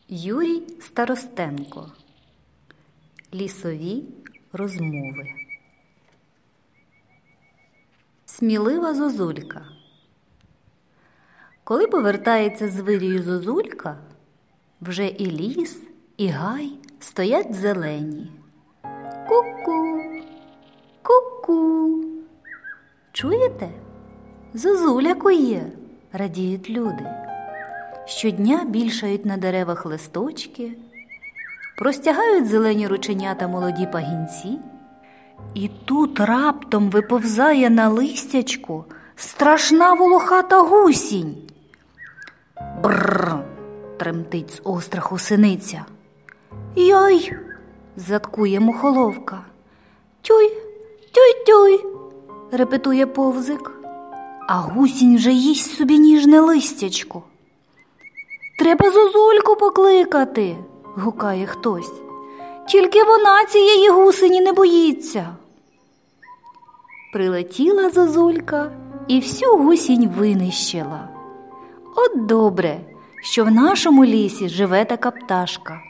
Юрій Старостенко. Лісові розмови. Смілива зозулька. Коли повертається з вирію зозулька, вже і ліс, і гай стоять зелені. Ку-ку, ку-ку. Чуєте? Зозуля кує, радіють люди. Щодня більшають на деревах листочки, простягають зелені рученята молоді пагінці, і тут раптом виповзає на листячку страшна волохата гусінь. Бррр! Тремтить з остраху синиця. Йой! Заткує мухоловка. Тюй, тюй-тюй! Репетує повзик, а гусінь вже їсть собі ніжне листячко. Треба зозульку покликати, гукає хтось. Тільки вона цієї гусені не боїться. Прилетіла зозулька і всю гусінь винищила. От добре, що в нашому лісі живе така пташка.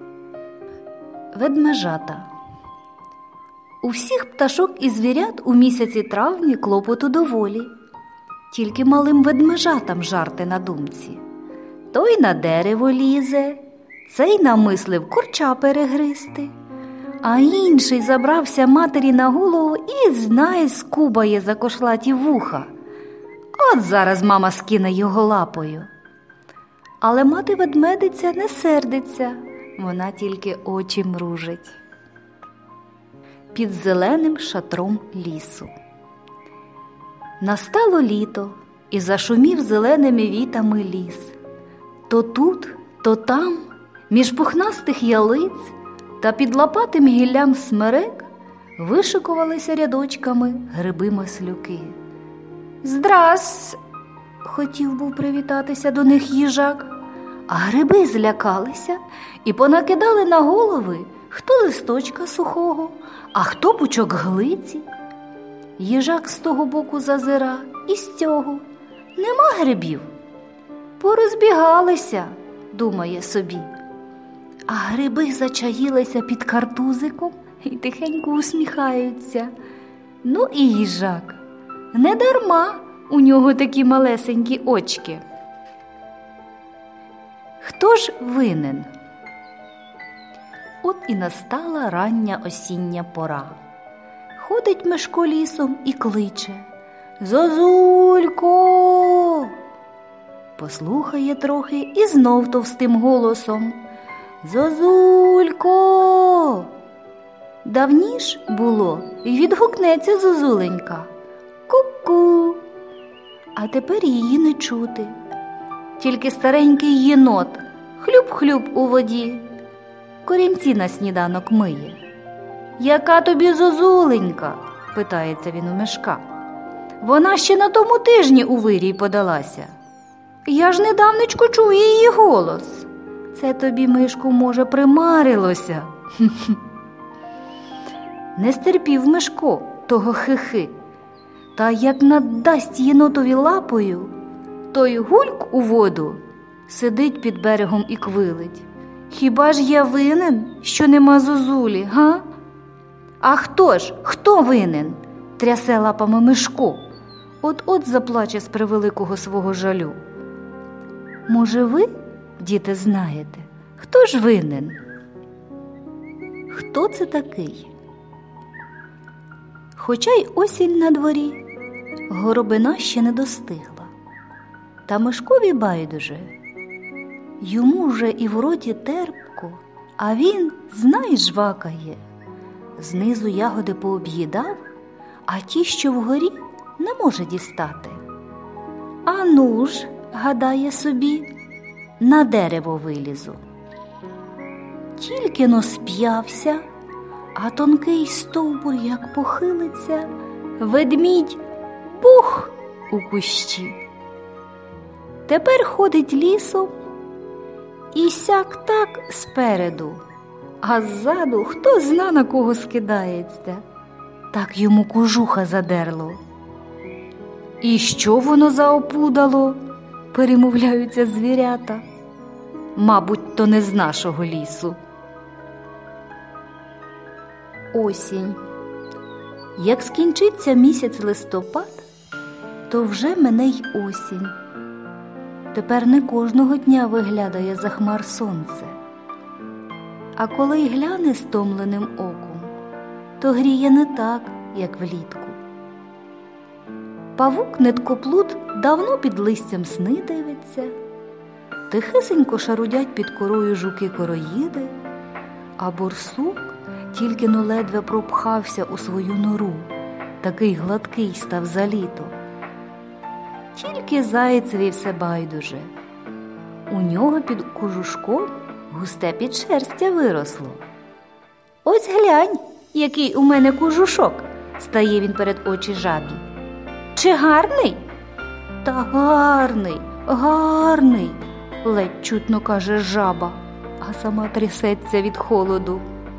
Ведмежата. У всіх пташок і звірят у місяці травні клопоту доволі. Тільки малим ведмежатам жарти на думці. Той на дерево лізе, цей намислив курча перегризти, а інший забрався матері на голову і, знає, скубає за кошлаті вуха. От зараз мама скине його лапою. Але мати-ведмедиця не сердиться, вона тільки очі мружить. Під зеленим шатром лісу. Настало літо, і зашумів зеленими вітами ліс. То тут, то там, між пухнастих ялиць та під лопатим гіллям смерек вишикувалися рядочками гриби-маслюки. «Здрас!» – хотів був привітатися до них їжак, а гриби злякалися і понакидали на голови хто листочка сухого, а хто пучок глиці. Їжак з того боку зазира і з цього. Нема грибів. Порозбігалися, думає собі. А гриби зачаїлися під картузиком і тихенько усміхаються. Ну і їжак. Не дарма у нього такі малесенькі очки. Хто ж винен? От і настала рання осіння пора. Ходить Мишко лісом і кличе: «Зозулько!» Послухає трохи і знов товстим голосом: «Зозулько!» Давніш було, й відгукнеться зозуленька: «Ку-ку!» А тепер її не чути. Тільки старенький єнот хлюб-хлюб у воді, корінці на сніданок миє. «Яка тобі зозуленька?» – питається він у Мишка. «Вона ще на тому тижні у вирій подалася. Я ж недавнечко чув її голос. Це тобі, Мишку, може, примарилося?» Не стерпів Мишко того хихи. Та як надасть єнотові лапою, той гульк у воду сидить під берегом і квилить. «Хіба ж я винен, що нема зозулі, га?» «А хто ж? Хто винен?» – трясе лапами Мишко. От-от заплаче з превеликого свого жалю. Може, ви, діти, знаєте, хто ж винен? Хто це такий? Хоча й осінь на дворі, горобина ще не достигла. Та Мишкові байдуже. Йому вже і в роті терпко, а він, знай, жвакає. Знизу ягоди пооб'їдав, а ті, що вгорі, не може дістати. А ну ж, гадає собі, на дерево вилізу. Тільки-но сп'явся, а тонкий стовбур як похилиться, ведмідь – пух у кущі. Тепер ходить лісом і сяк-так спереду, а ззаду хто зна на кого скидається. Так йому кожуха задерло. І що воно за опудало? Перемовляються звірята. Мабуть, то не з нашого лісу. Осінь. Як скінчиться місяць листопад, то вже мине й осінь. Тепер не кожного дня виглядає за хмар сонце. А коли й гляне стомленим оком, то гріє не так, як влітку. Павук-ниткоплут давно під листям сни дивиться, тихесенько шарудять під корою жуки-короїди, а борсук тільки-но ледве пропхався у свою нору, такий гладкий став за літо. Тільки зайцеві все байдуже. У нього під кожушком густе підшерстя виросло. «Ось глянь, який у мене кожушок!» – стає він перед очі жабі. «Чи гарний?» «Та гарний, гарний!» – ледь чутно каже жаба, а сама трясеться від холоду.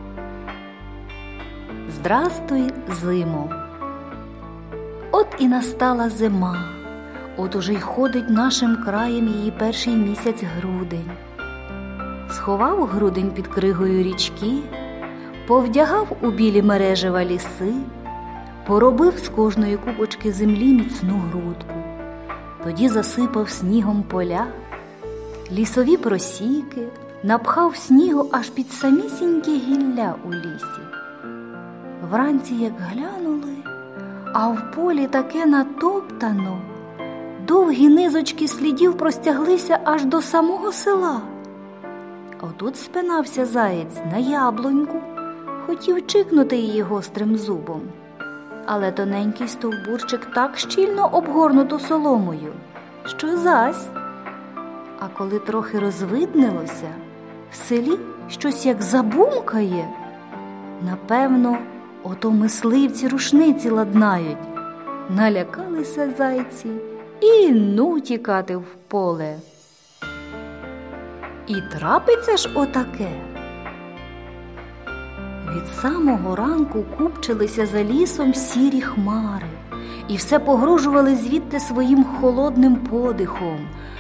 Здрастуй, зимо! От і настала зима. От уже й ходить нашим краєм її перший місяць грудень. Сховав грудень під кригою річки, повдягав у білі мережева ліси, поробив з кожної купочки землі міцну грудку, тоді засипав снігом поля, лісові просіки, напхав снігу аж під самісінькі гілля у лісі. Вранці, як глянули, а в полі таке натоптано, довгі низочки слідів простяглися аж до самого села. Отут спинався заєць на яблуньку, хотів чикнути її гострим зубом. Але тоненький стовбурчик так щільно обгорнуто соломою, що зась. А коли трохи розвиднилося, в селі щось як забумкає. Напевно, ото мисливці рушниці ладнають. Налякалися зайці і ну тікати в поле. І трапиться ж отаке. Від самого ранку купчилися за лісом сірі хмари і все погрожували звідти своїм холодним подихом.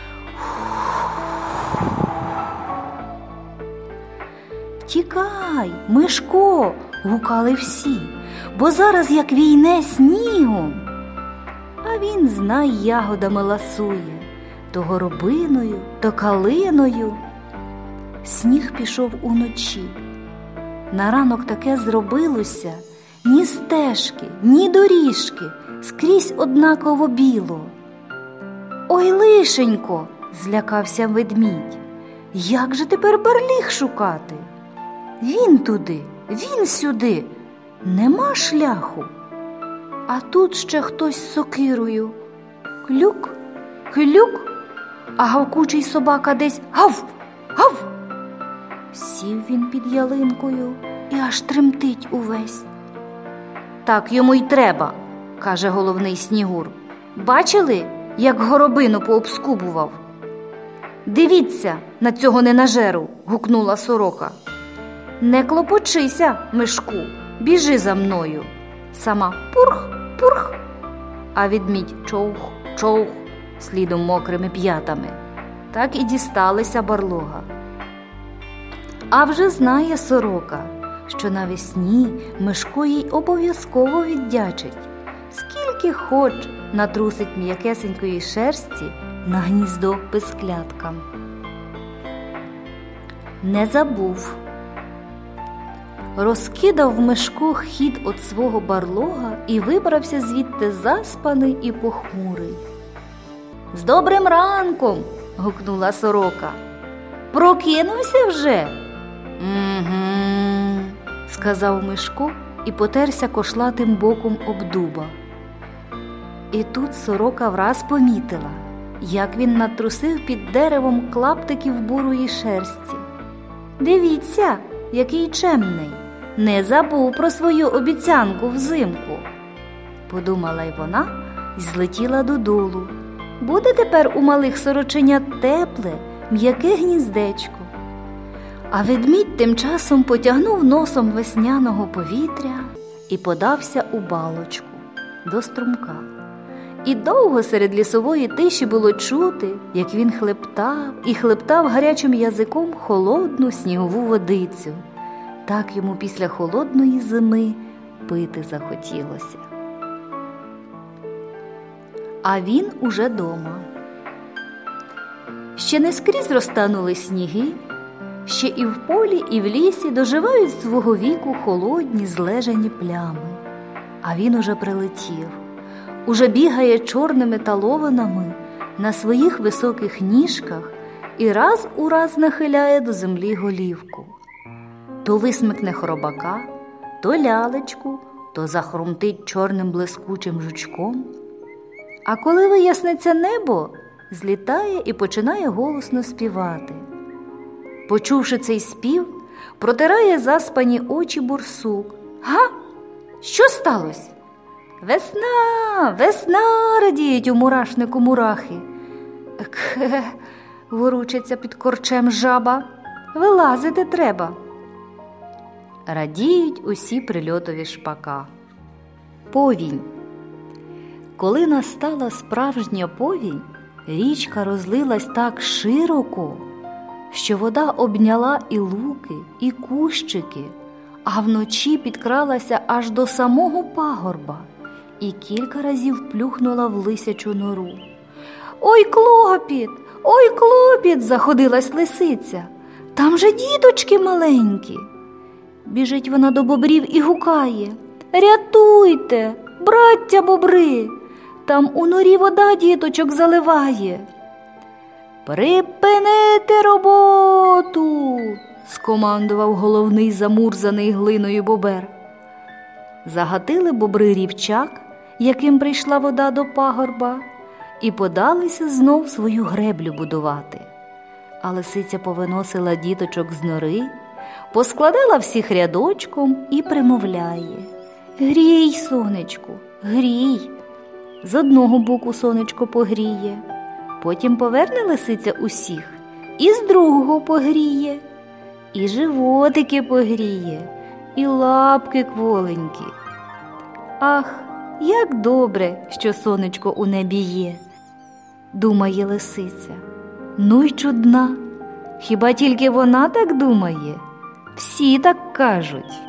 «Тікай, Мишко!» – гукали всі, бо зараз як війне снігом. А він, знай, ягодами ласує, то горобиною, то калиною. Сніг пішов уночі. На ранок таке зробилося, ні стежки, ні доріжки, скрізь однаково біло. «Ой, лишенько!» – злякався ведмідь. «Як же тепер барліг шукати? Він туди, він сюди, нема шляху. А тут ще хтось з сокирою. Клюк, клюк, а гавкучий собака десь гав, гав!» Сів він під ялинкою і аж тремтить увесь. «Так йому й треба», – каже головний Снігур. «Бачили, як горобину пообскубував?» «Дивіться на цього ненажеру», – гукнула сорока. «Не клопочися, Мишку, біжи за мною». Сама пурх, пурх, а ведмідь човх, човх, слідом мокрими п'ятами. Так і дісталися барлога. А вже знає сорока, що навесні Мишко їй обов'язково віддячить. Скільки хоч натрусить м'якесенької шерсті на гніздо пискляткам. Не забув. Розкидав Мишко хід от свого барлога і вибрався звідти заспаний і похмурий. «З добрим ранком!» – гукнула сорока. «Прокинувся вже?» «Угу», – сказав Мишко і потерся кошлатим боком об дуба. І тут сорока враз помітила, як він натрусив під деревом клаптиків бурої шерсті. «Дивіться, який чемний! Не забув про свою обіцянку взимку», – подумала й вона і злетіла додолу. Буде тепер у малих сороченят тепле, м'яке гніздечко. А ведмідь тим часом потягнув носом весняного повітря і подався у балочку до струмка. І довго серед лісової тиші було чути, як він хлептав і хлептав гарячим язиком холодну снігову водицю. Так йому після холодної зими пити захотілося. А він уже дома. Ще не скрізь розтанули сніги, ще і в полі, і в лісі доживають свого віку холодні злежані плями. А він уже прилетів, уже бігає чорними талованами на своїх високих ніжках і раз у раз нахиляє до землі голівку. То висмикне хробака, то лялечку, то захрумтить чорним блискучим жучком. А коли виясниться небо, злітає і починає голосно співати. Почувши цей спів, протирає заспані очі борсук. «Га? Що сталося?» «Весна! Весна!» – радіють у мурашнику мурахи. «Кхе!» – воручиться під корчем жаба. «Вилазити треба!» Радіють усі прильотові шпака. Повінь. Коли настала справжня повінь, річка розлилась так широко, що вода обняла і луки, і кущики, а вночі підкралася аж до самого пагорба і кілька разів плюхнула в лисячу нору. «Ой, клопіт! Ой, клопіт!» – заходилась лисиця. «Там же діточки маленькі!» Біжить вона до бобрів і гукає: «Рятуйте, браття бобри! Там у норі вода діточок заливає!» «Припинити роботу!» – скомандував головний замурзаний глиною бобер. Загатили бобри рівчак, яким прийшла вода до пагорба, і подалися знов свою греблю будувати. А лисиця повиносила діточок з нори, поскладала всіх рядочком і примовляє: «Грій, сонечку, грій!» З одного боку сонечко погріє, потім поверне лисиця усіх і з другого погріє, і животики погріє, і лапки кволенькі. «Ах, як добре, що сонечко у небі є!» – думає лисиця. Ну й чудна! Хіба тільки вона так думає? Всі так кажуть.